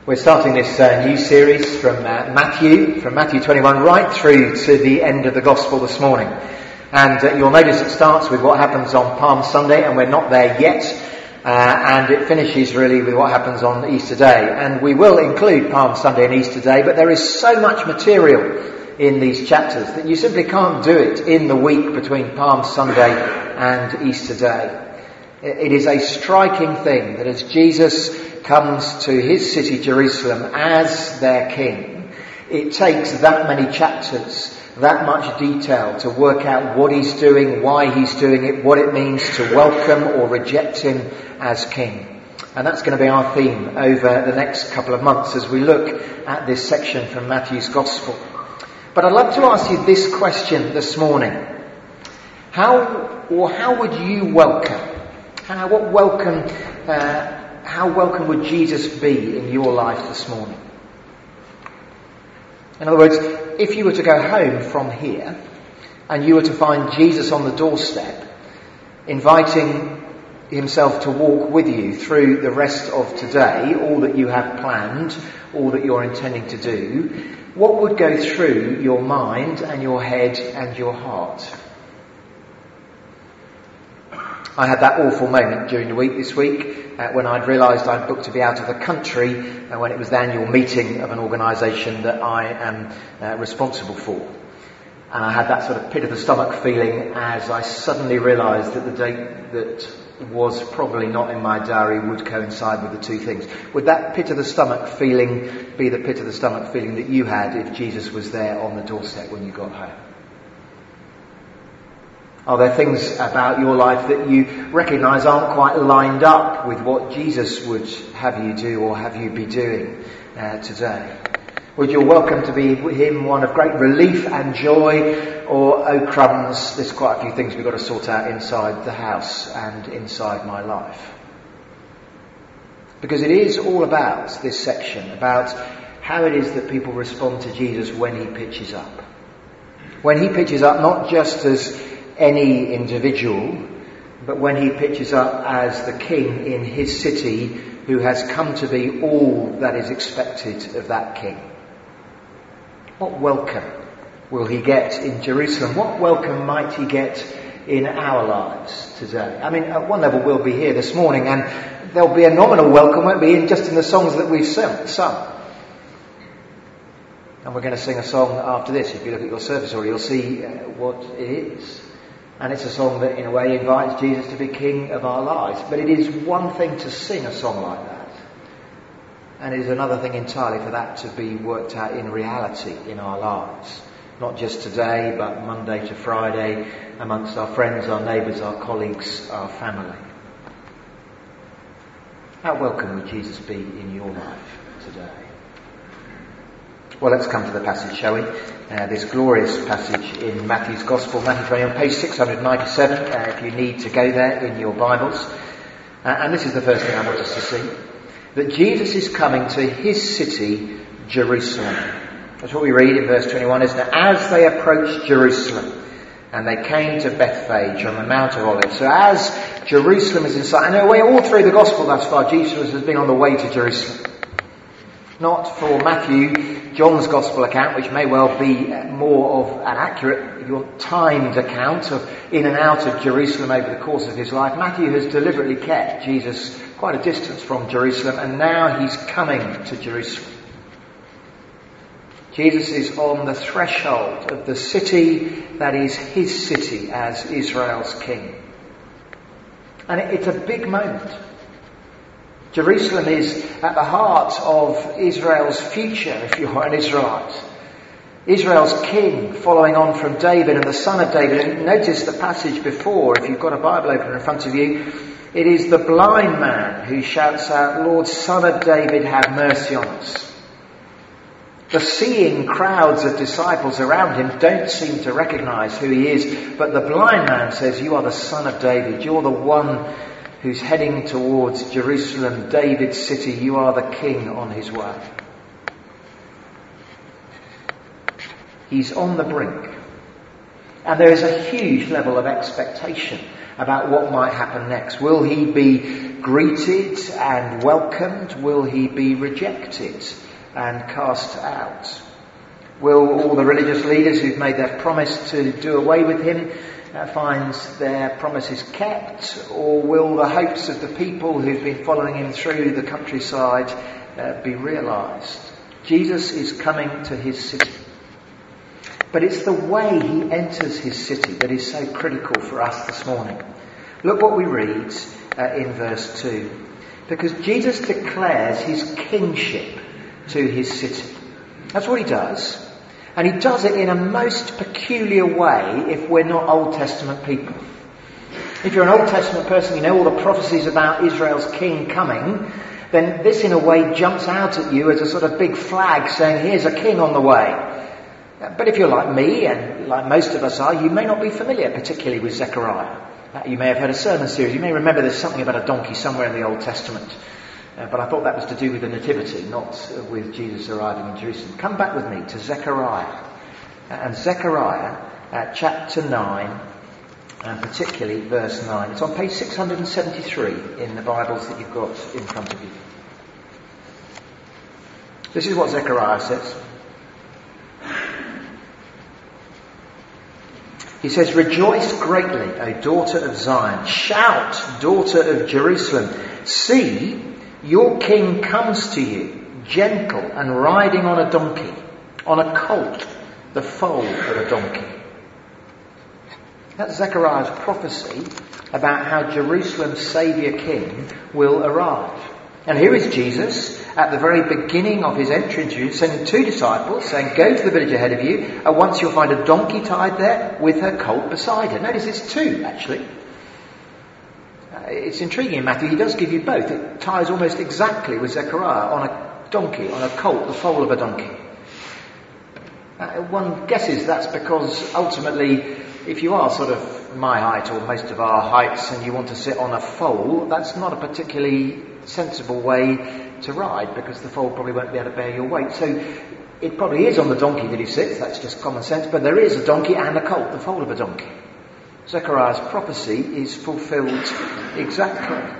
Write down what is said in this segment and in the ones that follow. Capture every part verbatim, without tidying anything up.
We're starting this uh, new series from uh, Matthew, from Matthew twenty-one right through to the end of the Gospel this morning. And uh, you'll notice it starts with what happens on Palm Sunday, and we're not there yet. Uh, and it finishes really with what happens on Easter Day. And we will include Palm Sunday and Easter Day, but there is so much material in these chapters that you simply can't do it in the week between Palm Sunday and Easter Day. It is a striking thing that as Jesus comes to his city Jerusalem as their king, it takes that many chapters, that much detail to work out what he's doing, why he's doing it, what it means to welcome or reject him as king. And that's going to be our theme over the next couple of months as we look at this section from Matthew's Gospel. But I'd love to ask you this question this morning. How or how would you welcome, how, what welcome, uh, how welcome would Jesus be in your life this morning? In other words, if you were to go home from here and you were to find Jesus on the doorstep, inviting himself to walk with you through the rest of today, all that you have planned, all that you're intending to do, what would go through your mind and your head and your heart? I had that awful moment during the week this week uh, when I'd realised I'd booked to be out of the country and uh, when it was the annual meeting of an organisation that I am uh, responsible for. And I had that sort of pit of the stomach feeling as I suddenly realised that the date that was probably not in my diary would coincide with the two things. Would that pit of the stomach feeling be the pit of the stomach feeling that you had if Jesus was there on the doorstep when you got home? Are there things about your life that you recognise aren't quite lined up with what Jesus would have you do or have you be doing uh, today? Would your welcome to be him one of great relief and joy, or, oh crumbs, there's quite a few things we've got to sort out inside the house and inside my life? Because it is all about this section, about how it is that people respond to Jesus when he pitches up. When he pitches up not just as any individual, but when he pitches up as the king in his city who has come to be all that is expected of that king. What welcome will he get in Jerusalem? What welcome might he get in our lives today? I mean, at one level we'll be here this morning and there'll be a nominal welcome, won't be, in just in the songs that we've sung. And we're going to sing a song after this. If you look at your service order, you'll see uh, what it is. And it's a song that in a way invites Jesus to be king of our lives. But it is one thing to sing a song like that. And it is another thing entirely for that to be worked out in reality in our lives. Not just today, but Monday to Friday, amongst our friends, our neighbours, our colleagues, our family. How welcome would Jesus be in your life today? Well, let's come to the passage, shall we? Uh, this glorious passage in Matthew's Gospel, Matthew twenty, on page six ninety-seven, uh, if you need to go there in your Bibles. Uh, and this is the first thing I want us to see. That Jesus is coming to his city, Jerusalem. That's what we read in verse twenty-one, isn't it? As they approached Jerusalem, and they came to Bethphage on the Mount of Olives. So as Jerusalem is in sight, and anyway, all through the Gospel thus far, Jesus has been on the way to Jerusalem. Not for Matthew, John's Gospel account, which may well be more of an accurate, if you want, timed account of in and out of Jerusalem over the course of his life. Matthew has deliberately kept Jesus quite a distance from Jerusalem, and now he's coming to Jerusalem. Jesus is on the threshold of the city that is his city as Israel's king. And it's a big moment. Jerusalem is at the heart of Israel's future, if you are an Israelite. Israel's king, following on from David and the son of David. And notice the passage before, if you've got a Bible open in front of you. It is the blind man who shouts out, "Lord, Son of David, have mercy on us." The seeing crowds of disciples around him don't seem to recognise who he is, but the blind man says, "You are the Son of David. You're the one who's heading towards Jerusalem, David's city. You are the king on his way." He's on the brink. And there is a huge level of expectation about what might happen next. Will he be greeted and welcomed? Will he be rejected and cast out? Will all the religious leaders who've made their promise to do away with him uh, find their promises kept? Or will the hopes of the people who've been following him through the countryside uh, be realised? Jesus is coming to his city. But it's the way he enters his city that is so critical for us this morning. Look what we read uh, in verse two. Because Jesus declares his kingship to his city. That's what he does. And he does it in a most peculiar way if we're not Old Testament people. If you're an Old Testament person, you know all the prophecies about Israel's king coming, then this in a way jumps out at you as a sort of big flag saying, here's a king on the way. But if you're like me, and like most of us are, you may not be familiar particularly with Zechariah. Uh, you may have heard a sermon series. You may remember there's something about a donkey somewhere in the Old Testament. Uh, but I thought that was to do with the Nativity, not uh, with Jesus arriving in Jerusalem. Come back with me to Zechariah. Uh, and Zechariah, uh, chapter nine, and particularly verse nine. It's on page six hundred seventy-three in the Bibles that you've got in front of you. This is what Zechariah says. He says, "Rejoice greatly, O daughter of Zion. Shout, daughter of Jerusalem. See, your king comes to you, gentle and riding on a donkey, on a colt, the foal of a donkey." That's Zechariah's prophecy about how Jerusalem's Saviour King will arrive. And here is Jesus at the very beginning of his entry into Jerusalem, sending two disciples, saying, go to the village ahead of you, and once you'll find a donkey tied there with her colt beside her. Notice it's two, actually. Uh, it's intriguing in Matthew, he does give you both. It ties almost exactly with Zechariah, on a donkey, on a colt, the foal of a donkey. Uh, one guesses that's because ultimately, if you are sort of my height or most of our heights and you want to sit on a foal, that's not a particularly sensible way to ride, because the foal probably won't be able to bear your weight. So it probably is on the donkey that he sits, that's just common sense, but there is a donkey and a colt, the foal of a donkey. Zechariah's prophecy is fulfilled exactly.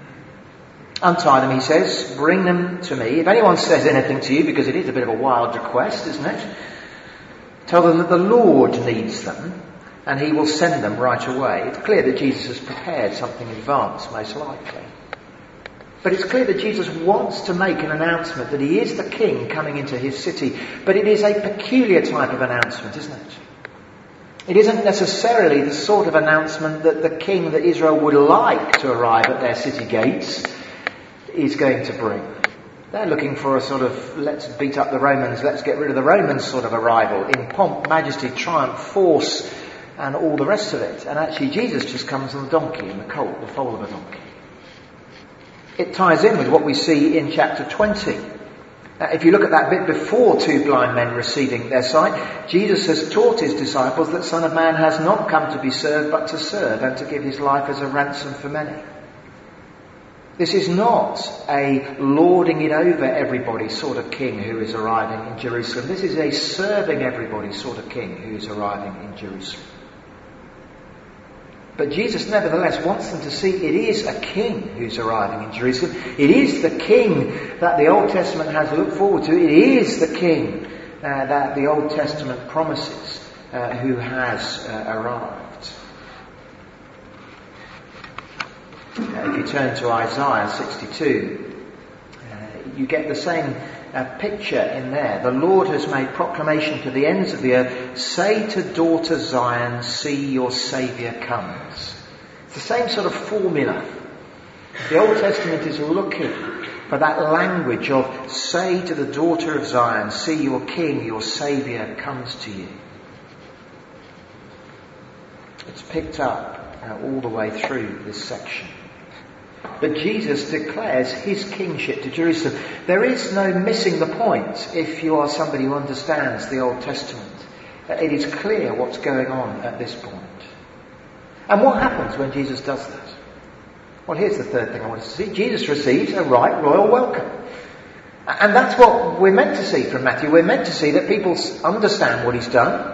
Untie them, he says, bring them to me. If anyone says anything to you, because it is a bit of a wild request, isn't it? Tell them that the Lord needs them, and he will send them right away. It's clear that Jesus has prepared something in advance, most likely. But it's clear that Jesus wants to make an announcement that he is the king coming into his city. But it is a peculiar type of announcement, isn't it? It isn't necessarily the sort of announcement that the king that Israel would like to arrive at their city gates is going to bring. They're looking for a sort of, let's beat up the Romans, let's get rid of the Romans sort of arrival, in pomp, majesty, triumph, force, and all the rest of it. And actually Jesus just comes on the donkey and the colt, the foal of a donkey. It ties in with what we see in chapter twenty. Uh, if you look at that bit before two blind men receiving their sight, Jesus has taught his disciples that Son of Man has not come to be served, but to serve and to give his life as a ransom for many. This is not a lording it over everybody sort of king who is arriving in Jerusalem. This is a serving everybody sort of king who is arriving in Jerusalem. But Jesus nevertheless wants them to see it is a king who's arriving in Jerusalem. It is the king that the Old Testament has looked forward to. It is the king uh, that the Old Testament promises uh, who has uh, arrived. Uh, if you turn to Isaiah sixty-two, uh, you get the same uh, picture in there. The Lord has made proclamation to the ends of the earth. Say to daughter Zion, see your Saviour comes. It's the same sort of formula. The Old Testament is looking for that language of say to the daughter of Zion, see your King, your Saviour comes to you. It's picked up uh, all the way through this section. But Jesus declares his kingship to Jerusalem. There is no missing the point if you are somebody who understands the Old Testament. It is clear what's going on at this point. And what happens when Jesus does that? Well, here's the third thing I want us to see. Jesus receives a right royal welcome. And that's what we're meant to see from Matthew. We're meant to see that people understand what he's done,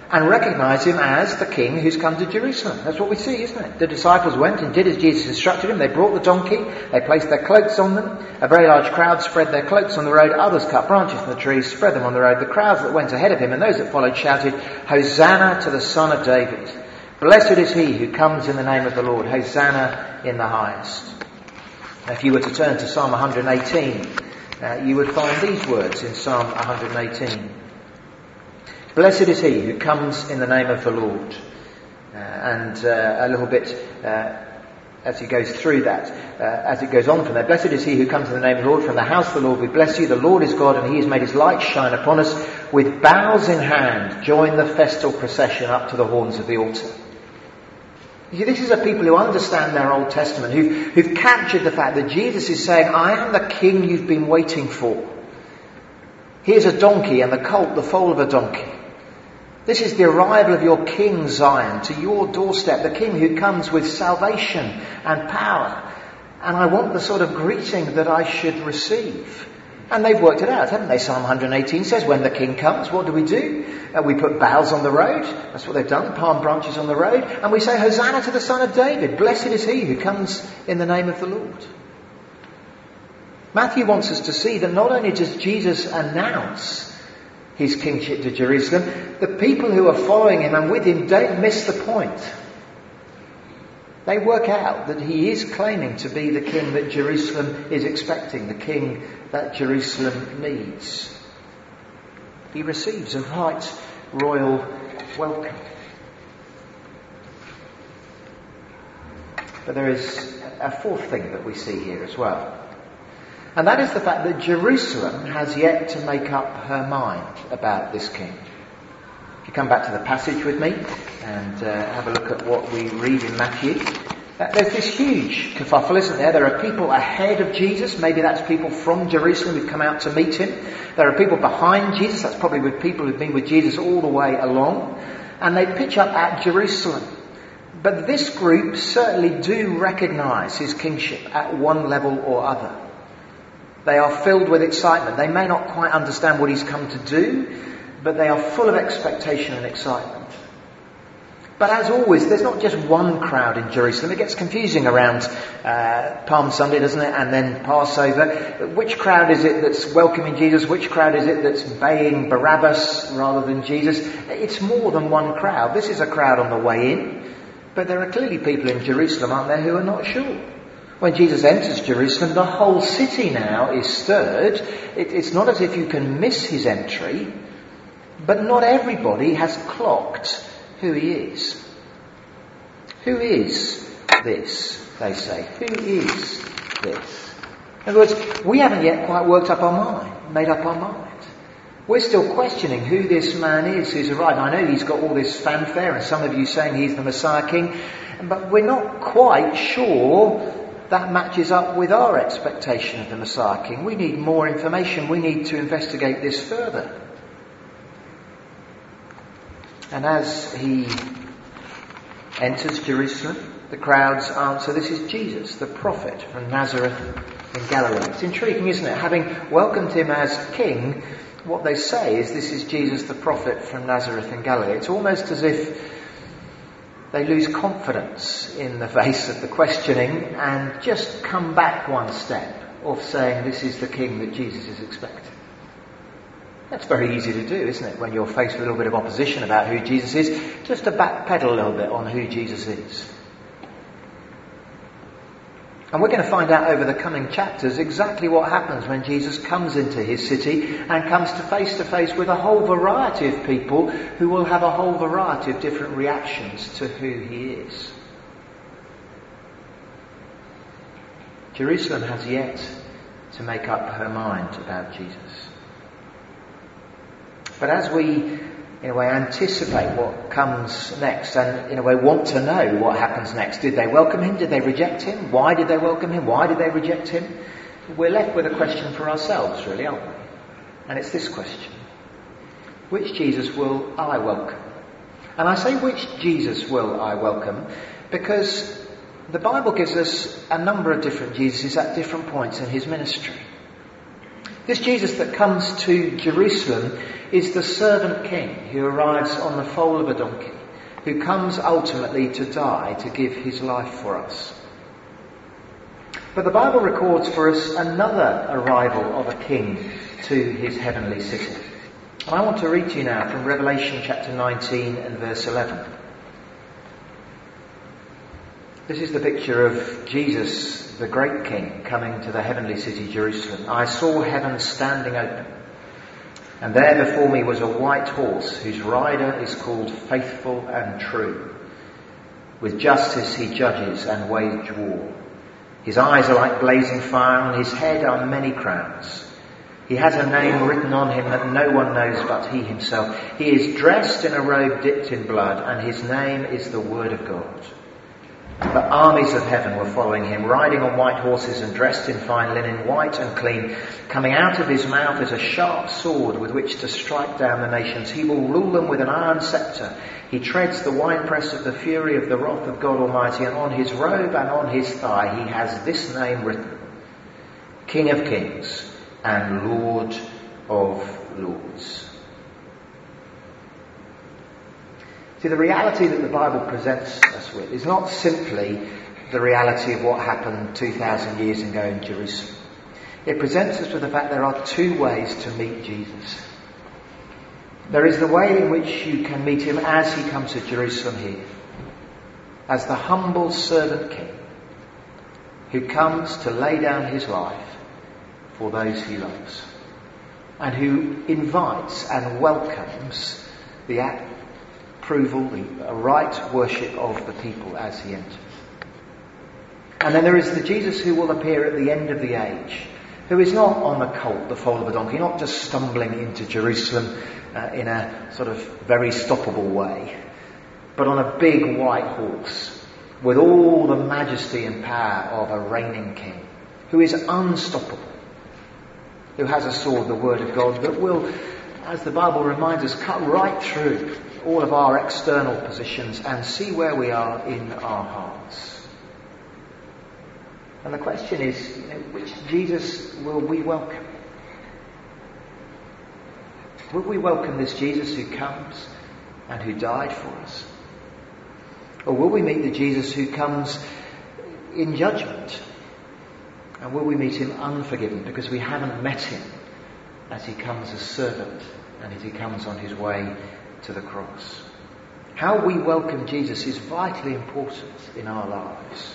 and recognise him as the king who's come to Jerusalem. That's what we see, isn't it? The disciples went and did as Jesus instructed them. They brought the donkey, they placed their cloaks on them. A very large crowd spread their cloaks on the road. Others cut branches from the trees, spread them on the road. The crowds that went ahead of him and those that followed shouted, "Hosanna to the Son of David. Blessed is he who comes in the name of the Lord. Hosanna in the highest." Now, if you were to turn to Psalm one hundred eighteen, uh, you would find these words in Psalm one hundred eighteen. "Blessed is he who comes in the name of the Lord." Uh, and uh, a little bit uh, as he goes through that, uh, as it goes on from there. "Blessed is he who comes in the name of the Lord. From the house of the Lord we bless you. The Lord is God, and he has made his light shine upon us. With boughs in hand, join the festal procession up to the horns of the altar." You see, this is a people who understand their Old Testament, who've, who've captured the fact that Jesus is saying, "I am the king you've been waiting for. Here's a donkey and the colt, the foal of a donkey. This is the arrival of your King, Zion, to your doorstep, the King who comes with salvation and power. And I want the sort of greeting that I should receive." And they've worked it out, haven't they? Psalm one hundred eighteen says, when the King comes, what do we do? Uh, we put boughs on the road. That's what they've done, palm branches on the road. And we say, "Hosanna to the Son of David. Blessed is he who comes in the name of the Lord." Matthew wants us to see that not only does Jesus announce his kingship to Jerusalem, the people who are following him and with him don't miss the point. They work out that he is claiming to be the king that Jerusalem is expecting, the king that Jerusalem needs. He receives a right royal welcome. But there is a fourth thing that we see here as well. And that is the fact that Jerusalem has yet to make up her mind about this king. If you come back to the passage with me and uh, have a look at what we read in Matthew, uh, there's this huge kerfuffle, isn't there? There are people ahead of Jesus. Maybe that's people from Jerusalem who've come out to meet him. There are people behind Jesus. That's probably with people who've been with Jesus all the way along. And they pitch up at Jerusalem. But this group certainly do recognise his kingship at one level or other. They are filled with excitement. They may not quite understand what he's come to do, but they are full of expectation and excitement. But as always, there's not just one crowd in Jerusalem. It gets confusing around uh, Palm Sunday, doesn't it? And then Passover. Which crowd is it that's welcoming Jesus? Which crowd is it that's baying Barabbas rather than Jesus? It's more than one crowd. This is a crowd on the way in. But there are clearly people in Jerusalem, aren't there, who are not sure. When Jesus enters Jerusalem, the whole city now is stirred. It, it's not as if you can miss his entry, but not everybody has clocked who he is. Who is this, they say? Who is this? In other words, we haven't yet quite worked up our mind, made up our mind. We're still questioning who this man is who's arrived. I know he's got all this fanfare, and some of you saying he's the Messiah King, but we're not quite sure that matches up with our expectation of the Messiah King. We need more information. We need to investigate this further. And as he enters Jerusalem, the crowds answer, "This is Jesus, the prophet from Nazareth in Galilee." It's intriguing, isn't it? Having welcomed him as king, what they say is, "This is Jesus, the prophet from Nazareth in Galilee." It's almost as if they lose confidence in the face of the questioning and just come back one step of saying, "This is the king that Jesus is expecting." That's very easy to do, isn't it, when you're faced with a little bit of opposition about who Jesus is, just to backpedal a little bit on who Jesus is. And we're going to find out over the coming chapters exactly what happens when Jesus comes into his city and comes to face to face with a whole variety of people who will have a whole variety of different reactions to who he is. Jerusalem has yet to make up her mind about Jesus. But as we, in a way, anticipate what comes next and, in a way, want to know what happens next. Did they welcome him? Did they reject him? Why did they welcome him? Why did they reject him? We're left with a question for ourselves, really, aren't we? And it's this question. Which Jesus will I welcome? And I say which Jesus will I welcome because the Bible gives us a number of different Jesuses at different points in his ministry. This Jesus that comes to Jerusalem is the servant king who arrives on the foal of a donkey, who comes ultimately to die to give his life for us. But the Bible records for us another arrival of a king to his heavenly city. And I want to read to you now from Revelation chapter nineteen and verse eleven. This is the picture of Jesus, the great king, coming to the heavenly city Jerusalem. I saw heaven standing open, and there before me was a white horse whose rider is called Faithful and True. With justice he judges and wage war. His eyes are like blazing fire, on his head are many crowns. He has a name written on him that no one knows but he himself. He is dressed in a robe dipped in blood, and his name is the Word of God. The armies of heaven were following him, riding on white horses and dressed in fine linen, white and clean. Coming out of his mouth is a sharp sword with which to strike down the nations. He will rule them with an iron scepter. He treads the winepress of the fury of the wrath of God Almighty, and on his robe and on his thigh he has this name written: King of Kings and Lord of Lords. See, the reality that the Bible presents us with is not simply the reality of what happened two thousand years ago in Jerusalem. It presents us with the fact there are two ways to meet Jesus. There is the way in which you can meet him as he comes to Jerusalem here, as the humble servant king who comes to lay down his life for those he loves, and who invites and welcomes the approval, the right worship of the people as he enters. And then there is the Jesus who will appear at the end of the age, who is not on the colt, the foal of a donkey, not just stumbling into Jerusalem uh, in a sort of very stoppable way, but on a big white horse with all the majesty and power of a reigning king, who is unstoppable, who has a sword, the Word of God, that will, as the Bible reminds us, cut right through all of our external positions and see where we are in our hearts. And the question is, you know, which Jesus will we welcome? Will we welcome this Jesus who comes and who died for us? Or will we meet the Jesus who comes in judgment? And will we meet him unforgiven because we haven't met him as he comes as servant and as he comes on his way to the cross? How we welcome Jesus is vitally important in our lives.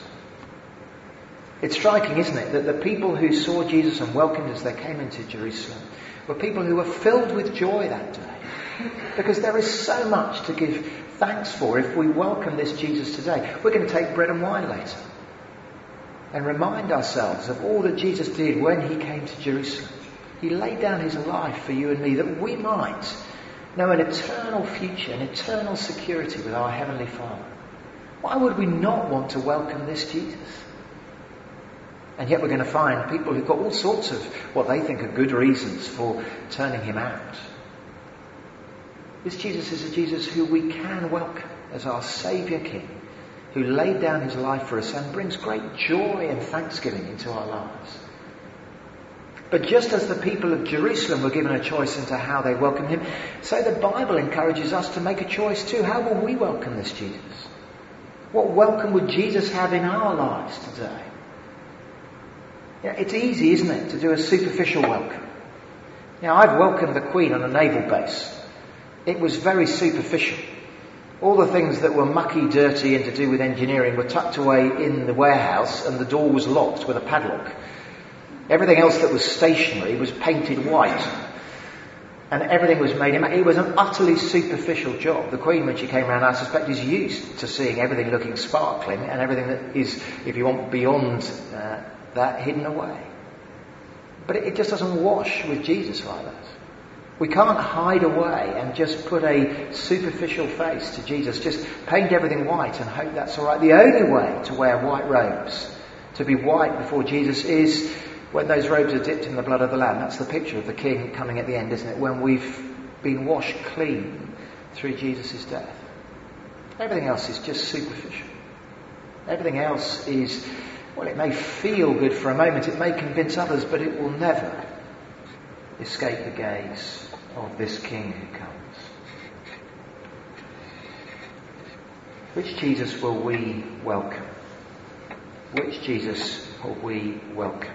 It's striking, isn't it, that the people who saw Jesus and welcomed as they came into Jerusalem were people who were filled with joy that day. Because there is so much to give thanks for if we welcome this Jesus today. We're going to take bread and wine later and remind ourselves of all that Jesus did when he came to Jerusalem. He laid down his life for you and me that we might know an eternal future, an eternal security with our Heavenly Father. Why would we not want to welcome this Jesus? And yet we're going to find people who've got all sorts of what they think are good reasons for turning him out. This Jesus is a Jesus who we can welcome as our Saviour King, who laid down his life for us and brings great joy and thanksgiving into our lives. But just as the people of Jerusalem were given a choice into how they welcome him, so the Bible encourages us to make a choice too. How will we welcome this Jesus? What welcome would Jesus have in our lives today? Yeah, it's easy, isn't it, to do a superficial welcome. Now, I've welcomed the Queen on a naval base. It was very superficial. All the things that were mucky, dirty and to do with engineering were tucked away in the warehouse, and the door was locked with a padlock. Everything else that was stationary was painted white. And everything was made in... It was an utterly superficial job. The Queen, when she came around, I suspect, is used to seeing everything looking sparkling and everything that is, if you want, beyond uh, that, hidden away. But it, it just doesn't wash with Jesus like that. We can't hide away and just put a superficial face to Jesus, just paint everything white and hope that's all right. The only way to wear white robes, to be white before Jesus, is when those robes are dipped in the blood of the Lamb. That's the picture of the King coming at the end, isn't it? When we've been washed clean through Jesus' death. Everything else is just superficial. Everything else is, well, it may feel good for a moment, it may convince others, but it will never escape the gaze of this King who comes? Which Jesus will we welcome? Which Jesus will we welcome?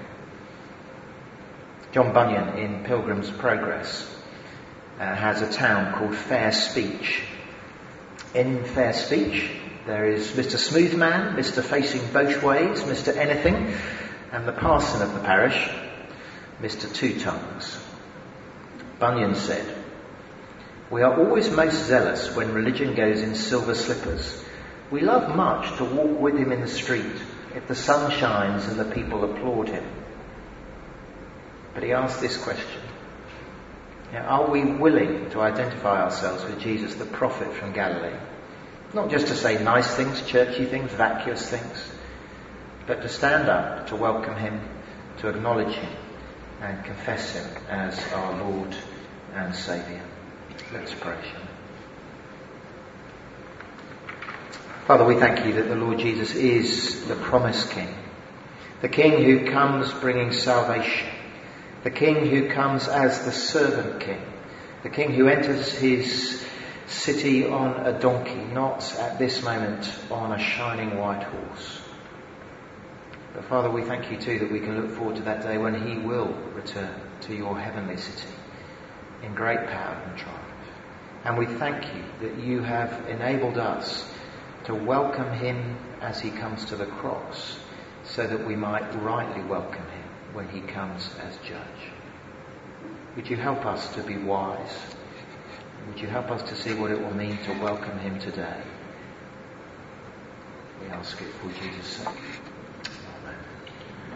John Bunyan in Pilgrim's Progress uh, has a town called Fair Speech. In Fair Speech there is Mister Smoothman, Mister Facing Both Ways, Mister Anything, and the parson of the parish, Mister Two Tongues. Bunyan said, "We are always most zealous when religion goes in silver slippers. We love much to walk with him in the street, if the sun shines and the people applaud him." But he asked this question: are we willing to identify ourselves with Jesus, the prophet from Galilee? Not just to say nice things, churchy things, vacuous things, but to stand up, to welcome him, to acknowledge him, and confess him as our Lord and Saviour. Let's pray, shall we? Father, we thank you that the Lord Jesus is the promised King, the King who comes bringing salvation, the King who comes as the servant King, the King who enters his city on a donkey, not at this moment on a shining white horse. But Father, we thank you too that we can look forward to that day when he will return to your heavenly city in great power and triumph. And we thank you that you have enabled us to welcome him as he comes to the cross, so that we might rightly welcome him when he comes as judge. Would you help us to be wise? Would you help us to see what it will mean to welcome him today? We ask it for Jesus' sake.